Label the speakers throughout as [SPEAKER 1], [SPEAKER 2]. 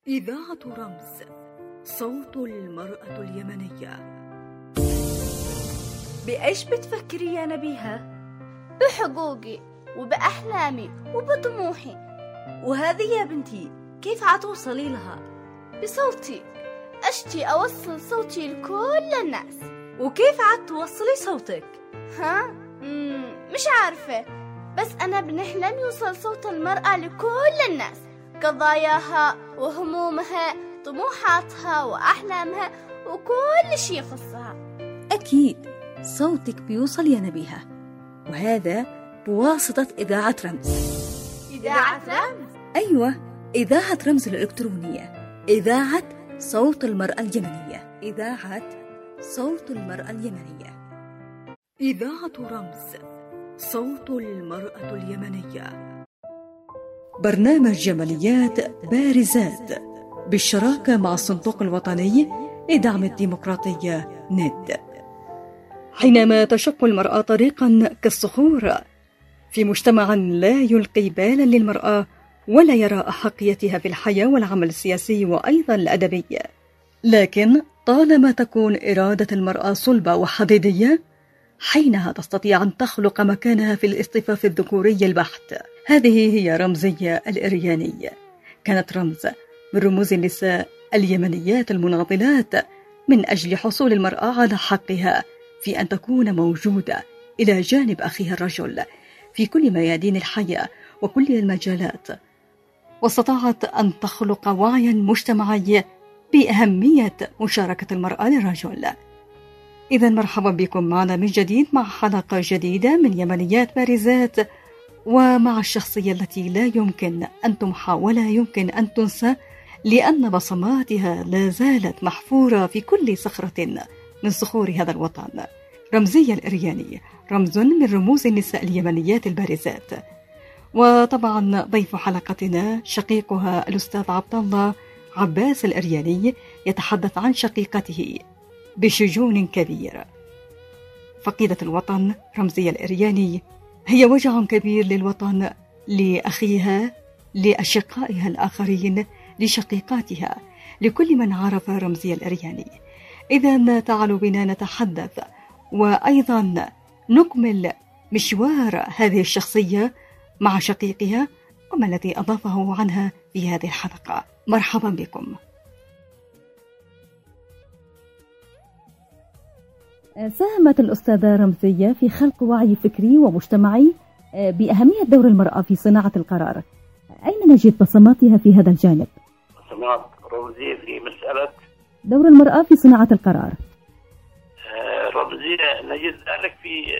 [SPEAKER 1] إذاعة رمز، صوت المرأة اليمنية.
[SPEAKER 2] بإيش بتفكري يا نبيهة؟
[SPEAKER 3] بحقوقي وبأحلامي وبطموحي.
[SPEAKER 2] وهذه يا بنتي كيف عتوصلي لها؟
[SPEAKER 3] بصوتي، أشتي أوصل صوتي لكل الناس.
[SPEAKER 2] وكيف عتوصلي صوتك؟
[SPEAKER 3] مش عارفة، بس أنا بنحلم يوصل صوت المرأة لكل الناس، قضاياها وهمومها، طموحاتها وأحلامها وكل شيء يخصها.
[SPEAKER 1] أكيد صوتك بيوصل يا نبيهة، وهذا بواسطة إذاعة رمز.
[SPEAKER 3] إذاعة رمز؟
[SPEAKER 1] أيوة، إذاعة رمز الإلكترونية، إذاعة صوت المرأة اليمنية، إذاعة صوت المرأة اليمنية. إذاعة رمز، صوت المرأة اليمنية. برنامج جماليات بارزات بالشراكة مع الصندوق الوطني لدعم الديمقراطية ند. حينما تشق المرأة طريقا كالصخور في مجتمع لا يلقي بالا للمرأة ولا يرى أحقيتها في الحياة والعمل السياسي وأيضا الأدبي، لكن طالما تكون إرادة المرأة صلبة وحديدية، حينها تستطيع أن تخلق مكانها في الاصطفاف الذكوري البحت. هذه هي رمزية الإرياني، كانت رمز من رموز النساء اليمنيات المناضلات من أجل حصول المرأة على حقها في أن تكون موجودة إلى جانب أخيها الرجل في كل ميادين الحياة وكل المجالات، واستطاعت أن تخلق وعيا مجتمعي بأهمية مشاركة المرأة للرجل. إذا مرحبا بكم معنا من جديد مع حلقة جديدة من يمنيات بارزات، ومع الشخصية التي لا يمكن أن تمحى ولا يمكن أن تنسى، لأن بصماتها لا زالت محفورة في كل صخرة من صخور هذا الوطن. رمزية الإرياني رمز من رموز النساء اليمنيات البارزات، وطبعا ضيف حلقتنا شقيقها الأستاذ عبد الله عباس الإرياني، يتحدث عن شقيقته بشجون كبير. فقيدة الوطن رمزية الإرياني هي وجع كبير للوطن، لأخيها، لأشقائها الآخرين، لشقيقاتها، لكل من عرف رمزية الإرياني. إذن تعالوا بنا نتحدث وأيضا نكمل مشوار هذه الشخصية مع شقيقها وما الذي أضافه عنها في هذه الحلقة. مرحبا بكم.
[SPEAKER 4] ساهمت الأستاذة رمزية في خلق وعي فكري ومجتمعي بأهمية دور المرأة في صناعة القرار. أين نجد بصماتها في هذا الجانب؟
[SPEAKER 5] بصمات رمزية في مسألة
[SPEAKER 4] دور المرأة في صناعة القرار.
[SPEAKER 5] رمزية نجد ذلك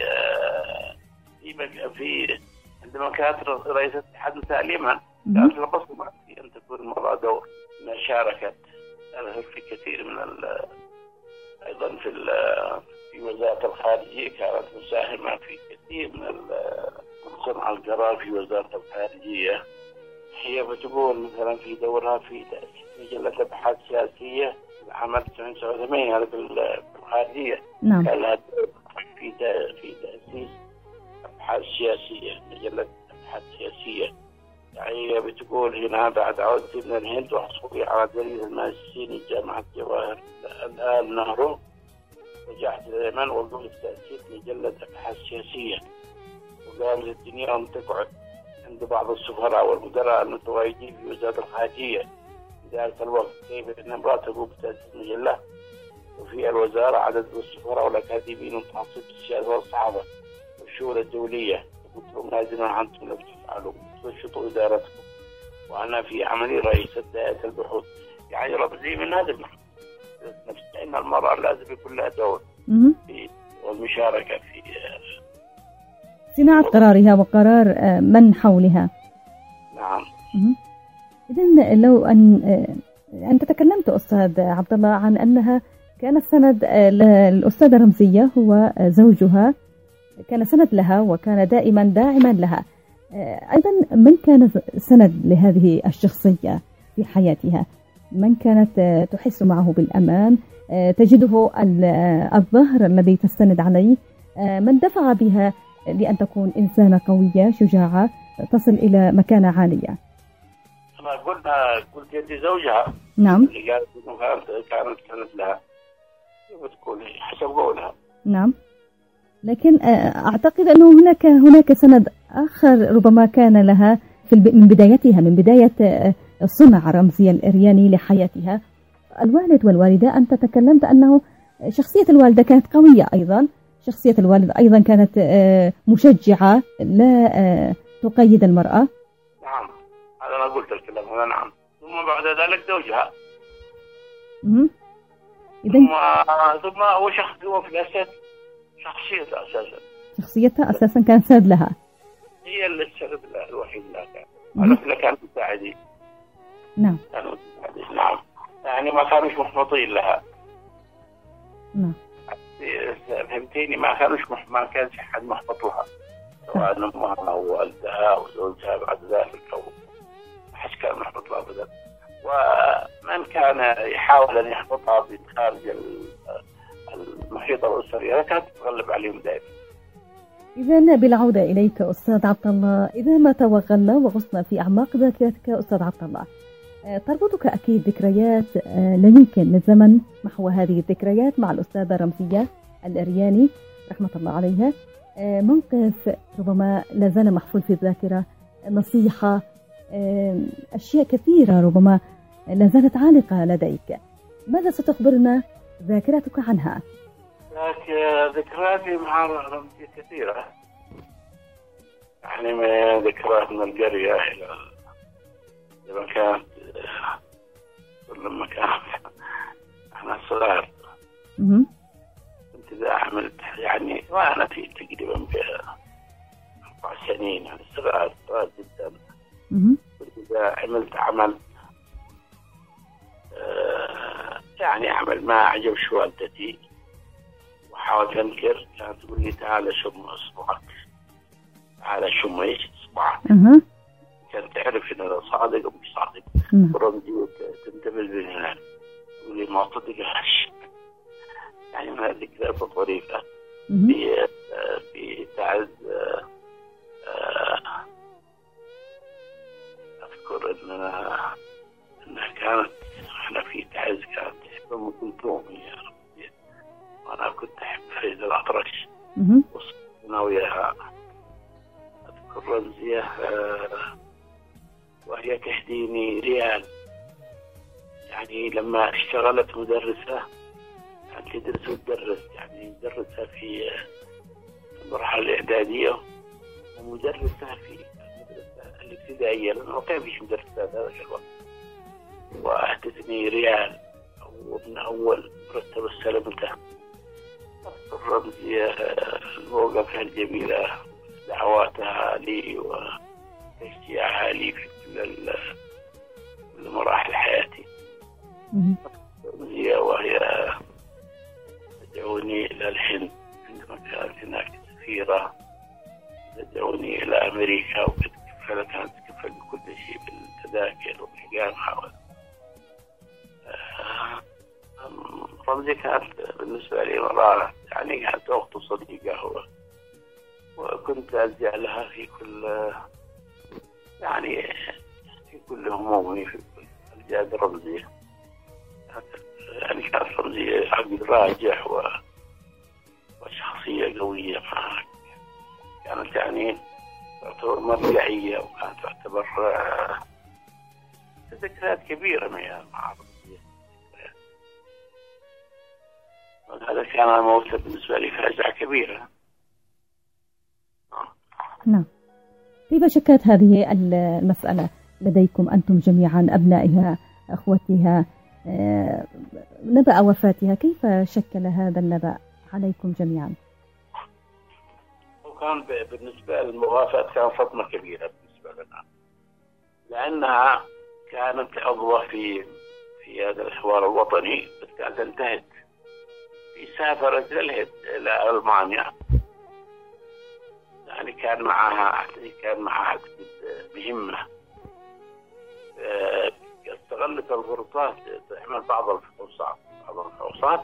[SPEAKER 5] في عندما كانت رئيسة اتحاد التعليم، كانت لها بصمة في أن تكون المرأة دور. شاركت في كثير من أيضا في وزارة الخارجية، كانت مساهمة في كثير من صنع القرار في وزارة الخارجية. هي بتقول مثلا في دورها في تأسيس مجلة أبحاث سياسية عام 1989 هذا بالخارجية.
[SPEAKER 4] نعم.
[SPEAKER 5] كان لها في تأسيس أبحاث سياسية، مجلة أبحاث سياسية. يعني بتقول هنا بعد عودتي من الهند وحصولي على جريدة الماجستير جامعة جواهر الآن نهرو، رجعت إلى اليمن وقمت بتأسيس مجلة أبحاث سياسية، وقامت الدنيا أن تقعد عند بعض السفراء والمدراء المتواجدين في وزارة الخارجية في ذلك الوقت كيف أن امرأة تقوم بتأسيس مجلة، وفي الوزارة عدد من السفراء والأكاديميين المتخصصين في السياسة والصحافة والشؤون الدولية. قلت لهم لازم أنتم لو تفعلوا تنشطوا إدارتكم، وأنا في عملي رئيسة دائرة البحوث. يعني رمزي من هذا نفس أن المرأة لازم يكون لها دور والمشاركة في
[SPEAKER 4] صناعة قرارها وقرار من حولها.
[SPEAKER 5] نعم.
[SPEAKER 4] إذن لو أنت تكلمت أستاذ عبد الله عن أنها كانت سند للأستاذة رمزية، هو زوجها كان سند لها وكان دائما داعما لها. أيضا من كان سند لهذه الشخصية في حياتها؟ من كانت تحس معه بالأمان، تجده الظهر الذي تستند عليه، من دفع بها لأن تكون إنسانة قوية شجاعة تصل إلى مكانة عالية؟
[SPEAKER 5] أنا قلت يدي زوجها.
[SPEAKER 4] نعم.
[SPEAKER 5] اللي قالت إنه كانت سند لها. بتقول حسب قولها.
[SPEAKER 4] نعم. لكن أعتقد أنه هناك سند آخر ربما كان لها من بدايتها، من بداية صنع رمزية الإرياني لحياتها. الوالد والوالدة، أنت تكلمت أنه شخصية الوالدة كانت قوية أيضا، شخصية الوالد أيضا كانت مشجعة لا تقيد المرأة.
[SPEAKER 5] نعم، هذا أنا قلت الكلام هذا. نعم. ثم بعد ذلك زوجها. ثم هو شخص، هو في الأساس
[SPEAKER 4] شخصيتها أساسا كانت سند لها،
[SPEAKER 5] هي اللي السند الوحيد لها كان. كانوا مساعدين.
[SPEAKER 4] نعم.
[SPEAKER 5] كانوا مساعدين. نعم. يعني ما كانوش محبطين لها.
[SPEAKER 4] نعم.
[SPEAKER 5] فهمتيني؟ ما كانش حد محبط لها، سواء أمها أو والدها أو زوجها بعد ذلك، أو ما حد كان محبط لها أبدا. ومن كان يحاول أن يحبطها خارج المحيط الأسري كانت تتغلب عليهم دائما.
[SPEAKER 4] إذا بالعودة إليك أستاذ عبد الله، إذا ما توغلنا وغصنا في أعماق ذاكرتك أستاذ عبد الله، تربطك أكيد ذكريات لا يمكن للزمن محو هذه الذكريات مع الأستاذة رمزية الإرياني رحمة الله عليها. موقف ربما لا زال محفول في الذاكرة، نصيحة، أشياء كثيرة ربما لا زالت عالقة لديك. ماذا ستخبرنا ذاكرتك عنها؟
[SPEAKER 5] ذكرياتي مع رمزية كثيرة، يعني من ذكريات من القرية إلى لما كانت احنا صغار. كنت إذا عملت يعني وأنا في تقريبا ب4 سنين، يعني صغار جدا. كنت إذا عملت عمل يعني عمل ما عجبش والدتي وحاولت أنكر، كانت تقول لي تعال شم إصبعك، تعال شم إيش إصبعك. كانت تعرف إن أنا صادق أو مش صادق. ورمزية تنتبه من هناك تقول لي ما صدقهاش. يعني من الذكريات الطريفة في تعز. أذكر إنها كانت إحنا في تعز كانت تحب أم كلثوم يا رمزية، وأنا كنت أحب فريد الأطرش وصلنا وياها. أذكر رمزية وهي تهديني ريال، يعني لما اشتغلت مدرسة كانت تدرس وتدرس، يعني مدرسة في المرحلة الإعدادية ومدرسة في المدرسة الابتدائية، لأنه كان فيش مدرسات هذا الوقت. وأهدتني ريال ومن أول مرتب استلمته. الرمزية المواقف الجميلة، دعواتها لي وتشجيعها لي في كل مراحل حياتي. الرمزية وهي تدعوني إلى الهند عندما كانت هناك سفيرة، تدعوني إلى أمريكا، كانت تكفل بكل شيء بالتذاكر والإقامة. رمزي كانت بالنسبة لي مرة يعني كانت أخت صديقة، وكنت ألجأ لها في كل يعني في كل همومي، في كل ألجأ برمزية. يعني كانت رمزية عقل راجح وشخصية قوية معها، كانت يعني تعتبر مرجعية، وكانت تعتبر ذكريات كبيرة مع رمزية. هذا كان موته بالنسبة لي فاجعة كبيرة.
[SPEAKER 4] نعم. كيف شكلت هذه المسألة لديكم أنتم جميعا أبنائها أخوتها، نبأ وفاتها، كيف شكل هذا النبأ عليكم جميعا؟
[SPEAKER 5] وكان بالنسبة للموافاة كان صدمة كبيرة بالنسبة لنا، لأنها كانت عضوة في هذا الحوار الوطني، بس كانت انتهت في سافرت إلى ألمانيا. يعني كان معها مهمة، استغلت الفرصات تعمل بعض الفحوصات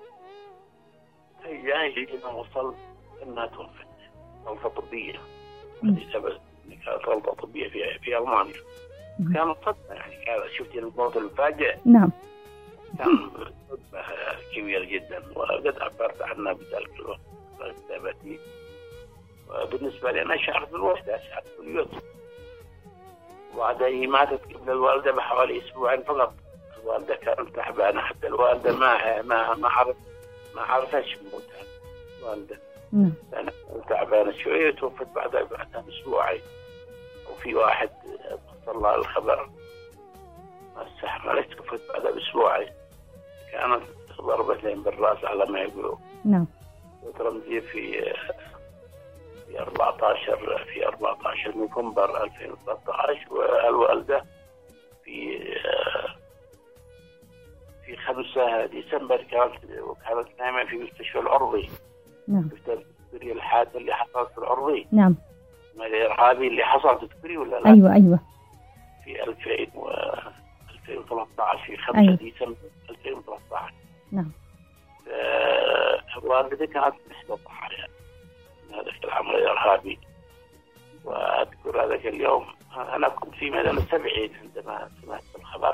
[SPEAKER 5] هي لما وصل انها توفت غلطة طبية. هذه سبب كانت غلطة طبية في ألمانيا. كانت صدمة يعني، شفت الموت المفاجئ.
[SPEAKER 4] نعم.
[SPEAKER 5] كان صدمة كبيرة جدا، وقد عبرت عنها بذلك الوقت في كتابتي. وبالنسبة لي أنا شعرت بالوحدة، شعرت باليأس. وبعدها ماتت قبل الوالدة بحوالي أسبوعين فقط. الوالدة كانت تعبانة، حتى الوالدة ما عرفتش موتها الوالدة. كانت تعبانة شوية، توفت بعدها بأسبوعين. وفي واحد وصل لها الخبر ما استحملت، توفت بعدها بأسبوعين. كانت ضربتين بالرأس على ما يقولوا.
[SPEAKER 4] نعم.
[SPEAKER 5] رمزية في 14 نوفمبر 2013، والوالدة في 5 ديسمبر كانت نايمة في مستشفى العرضي.
[SPEAKER 4] نعم.
[SPEAKER 5] تذكري الحادثة اللي حصلت في العرضي؟
[SPEAKER 4] نعم.
[SPEAKER 5] الإرهابي اللي حصل، تذكري ولا لا؟
[SPEAKER 4] أيوة.
[SPEAKER 5] في 2013 في 5 ديسمبر 2013.
[SPEAKER 4] نعم.
[SPEAKER 5] والدتي كانت إحدى الضحايا من هذا العمل الإرهابي. وأذكر هذاك اليوم أنا كنت في ميدان السبعين عندما سمعت الخبر.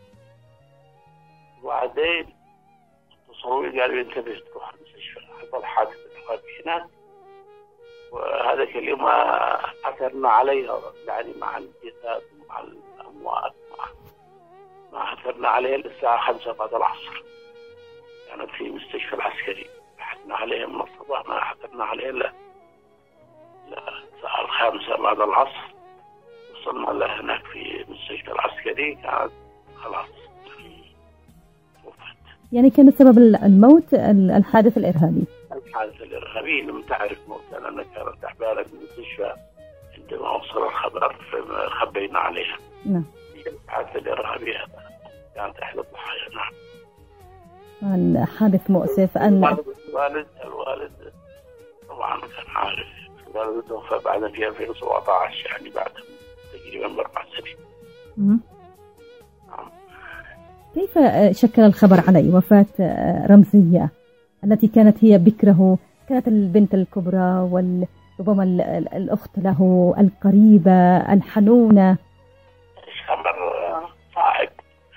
[SPEAKER 5] وبعدين اتصلوا لي قالوا انتبه تروح المستشفى، حصل حادث إرهابي هناك. وهذاك اليوم عثرنا عليها يعني مع الجثث ومع الأموات، ما عثرنا عليها الساعة 5 بعد العصر. كانت في المستشفى العسكري، بحثنا عليها من الصباح، ما عثرنا عليها إلا الساعة 5 بعد العصر. وصلنا لها هناك في المستشفى العسكري، كانت خلاص توفت.
[SPEAKER 4] يعني كان سبب الموت الحادث الإرهابي.
[SPEAKER 5] الحادث الإرهابي لم تعرف موتها لأنها كانت تعبانة في المستشفى. عندما وصل الخبر خبينا عليها.
[SPEAKER 4] نعم.
[SPEAKER 5] الحادث الإرهابي هذا كانت إحدى الضحايا. نعم.
[SPEAKER 4] حادث مؤسف.
[SPEAKER 5] الوالد طبعا كان عارف. الوالد توفى بعد في 2017، يعني بعد تقريبا ب4 سنين.
[SPEAKER 4] نعم. كيف شكل الخبر على وفاة رمزية التي كانت هي بكره، كانت البنت الكبرى وربما الأخت له القريبة الحنونة؟
[SPEAKER 5] خبر صعب.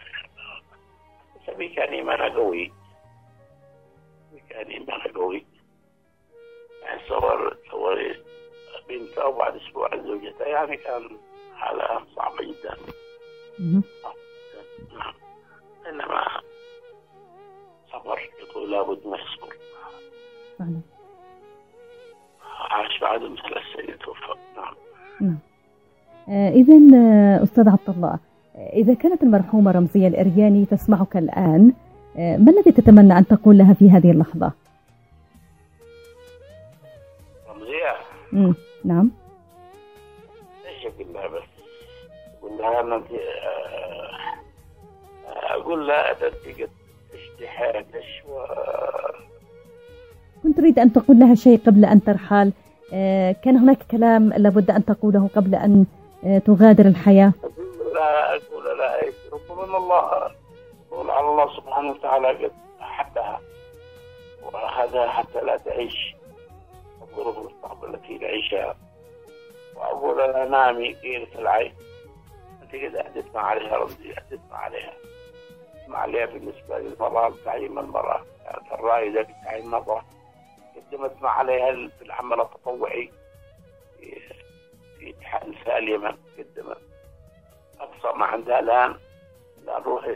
[SPEAKER 5] كان إيمانه قوي. يعني صور بنته وبعد أسبوع زوجته، يعني كان حالة صعبة جدا. نعم. إنما صبر، يقول لابد ما يصبر. عاش بعد مثل السنة توفى. نعم.
[SPEAKER 4] إذن أستاذ عبد الله، إذا كانت المرحومة رمزية الإرياني تسمعك الآن، ما الذي تتمنى أن تقول لها في هذه اللحظة؟
[SPEAKER 5] رمزية؟
[SPEAKER 4] نعم.
[SPEAKER 5] إيش أقول لها؟ بس أقول لها أن أقول لها أنت اجتهادش
[SPEAKER 4] كنت تريد أن تقول لها شيء قبل أن ترحل؟ كان هناك كلام لابد أن تقوله قبل أن تغادر الحياة؟
[SPEAKER 5] أقول لا ربما من الله، قول على الله سبحانه وتعالى قد أحبها، وهذا حتى لا تعيش الظروف الصعبة التي نعيشها. وأقول لها نامي قيلة العين، أنت قد أحدثنا عليها رمزي، أحدثنا عليها. اسمع عليها بالنسبة للمرأة، تعيين المرأة كانت الرائدة بتعيين المرأة. قدمت مع عليها في العمل التطوعي في اتحاد نساء اليمن. قدمت أقصى ما عندها الآن نروح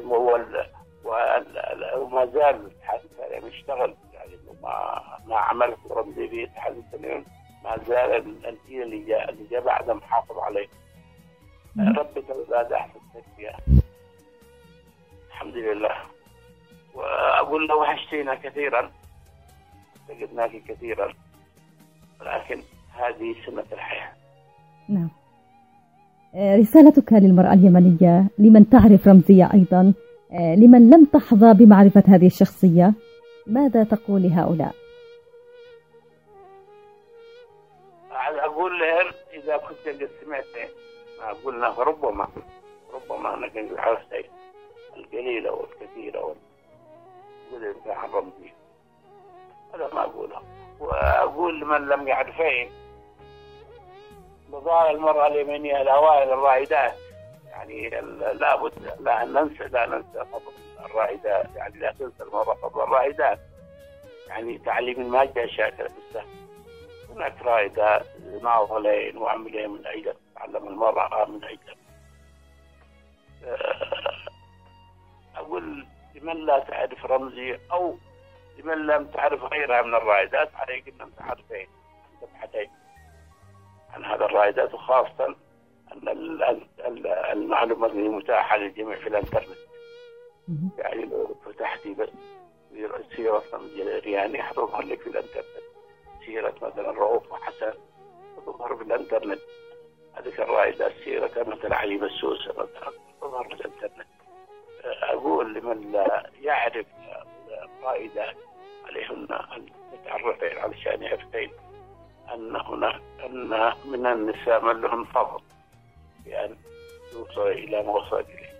[SPEAKER 5] وما زال اتحاد نساء اليمن يشتغل، يعني ما عمل رمزي في اتحاد نساء اليمن، ما زال الجيل اللي جاء بعده محافظ عليه. ربك الأولاد أحسن تربية الحمد لله. وأقول له وحشتينا كثيرا، فقدناك كثيرا، ولكن هذه سنة الحياة.
[SPEAKER 4] نعم. رسالتك للمرأة اليمنية، لمن تعرف رمزية أيضا، لمن لم تحظى بمعرفة هذه الشخصية، ماذا تقول لهؤلاء؟
[SPEAKER 5] أقول لهم إذا كنت قد سمعت، أقول له ربما أنا كنت عرفت القليلة والكثيرة والقليل عن رمزي، هذا ما أقوله. وأقول لمن لم يعرفين بضايا المرأة اليمنية الأوائل الرائدات، يعني لابد لا ننسى فضل الرائدات، يعني لا تنسى المرأة فضل الرائدات. يعني تعليم المادة شاكرة بالسهل. هناك رائدات ناضلين وعملين من أجل تعلم المرأة من أجل أقول لمن لا تعرف رمزي أو لمن لم تعرف غيرها من الرائدات عليك أن تعرفين تبحثين عن هذا الرائدات، وخاصة أن المعلومات متاحة للجميع في الإنترنت. يعني لو فتحتي بس سيرة رمزي الإرياني حتظهر لك في الإنترنت، سيرة مثلا رؤوف وحسن تظهر في الإنترنت، هذيك الرائدات سيرة مثل علي بسوسة مثلا تظهر في الإنترنت. أقول لمن لا يعرف الرائدات عليهن أن يتعرفين علشان يعرفين أن من النساء من لهم فضل بأن يوصل إلى ما وصل إليه.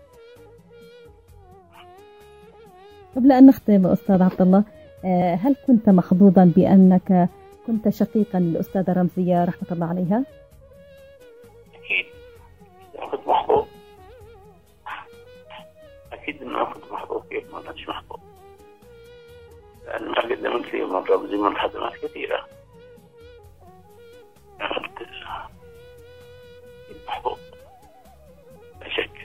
[SPEAKER 4] قبل أن نختم أستاذ عبد الله، هل كنت محظوظا بأنك كنت شقيقا للأستاذة رمزية رحمة الله عليها؟
[SPEAKER 5] أكيد كنت محظوظ، أكيد إنه كنت محظوظ. كيف ما كنتش محظوظ؟ لأن ما قدمت لي من رمزي من خدمات كثيرة. محظوظ لا شك.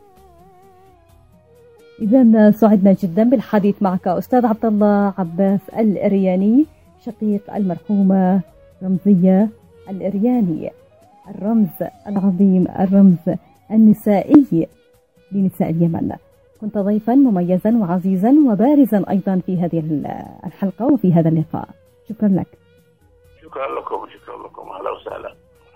[SPEAKER 4] إذا سعدنا جدا بالحديث معك أستاذ عبد الله عباس الإرياني، شقيق المرحومة رمزية الإرياني، الرمز العظيم، الرمز النسائي لنساء اليمن. كنت ضيفا مميزا وعزيزا وبارزا أيضا في هذه الحلقة وفي هذا اللقاء. شكرا لك.
[SPEAKER 5] شكرا لكم. أهلا وسهلا.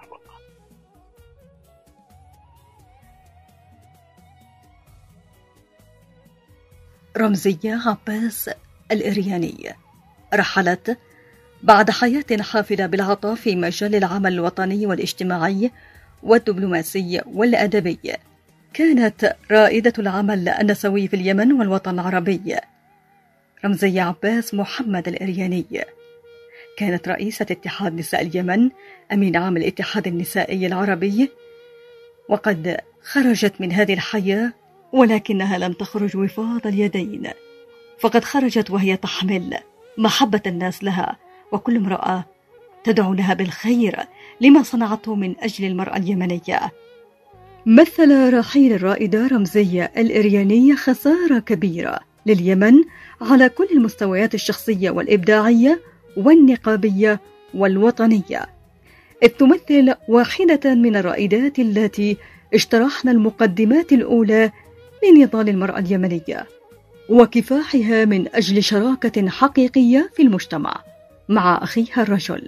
[SPEAKER 1] رمزية عباس الإرياني رحلت بعد حياة حافلة بالعطاء في مجال العمل الوطني والاجتماعي والدبلوماسي والأدبي. كانت رائدة العمل النسوي في اليمن والوطن العربي. رمزية عباس محمد الإرياني كانت رئيسة اتحاد نساء اليمن، أمين عام الاتحاد النسائي العربي، وقد خرجت من هذه الحياة ولكنها لم تخرج وفاض اليدين، فقد خرجت وهي تحمل محبة الناس لها، وكل امرأة تدعو لها بالخير لما صنعته من أجل المرأة اليمنية. مثل رحيل الرائدة رمزية الإريانية خسارة كبيرة لليمن على كل المستويات الشخصية والإبداعية والنقابية والوطنية، إذ تمثل واحدة من الرائدات التي اشترحن المقدمات الأولى لنضال المرأة اليمنية وكفاحها من أجل شراكة حقيقية في المجتمع مع أخيها الرجل.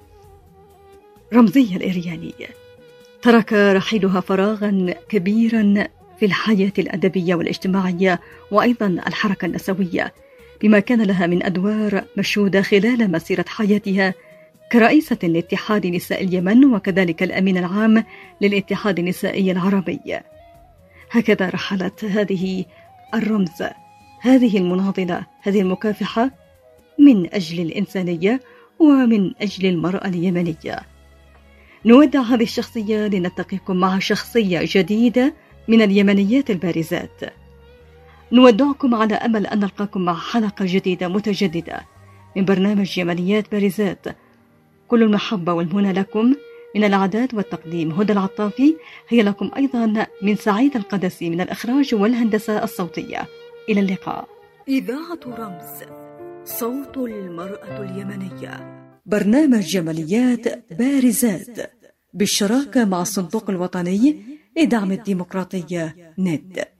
[SPEAKER 1] رمزية الإرياني ترك رحيلها فراغا كبيرا في الحياة الأدبية والاجتماعية وأيضا الحركة النسوية، بما كان لها من أدوار مشهودة خلال مسيرة حياتها كرئيسة لاتحاد نساء اليمن وكذلك الأمين العام للاتحاد النسائي العربي. هكذا رحلت هذه الرمز، هذه المناضلة، هذه المكافحة من أجل الإنسانية ومن أجل المرأة اليمنية. نودع هذه الشخصية لنلتقيكم مع شخصية جديدة من اليمنيات البارزات. نودعكم على أمل أن نلقاكم مع حلقة جديدة متجددة من برنامج يمنيات بارزات. كل المحبة والمنى لكم من الإعداد والتقديم هدى العطافي، هي لكم أيضا من سعيد القدسي من الإخراج والهندسة الصوتية. إلى اللقاء. إذاعة رمز، صوت المرأة اليمنية، برنامج يمنيات بارزات بالشراكة مع الصندوق الوطني لدعم الديمقراطية ند.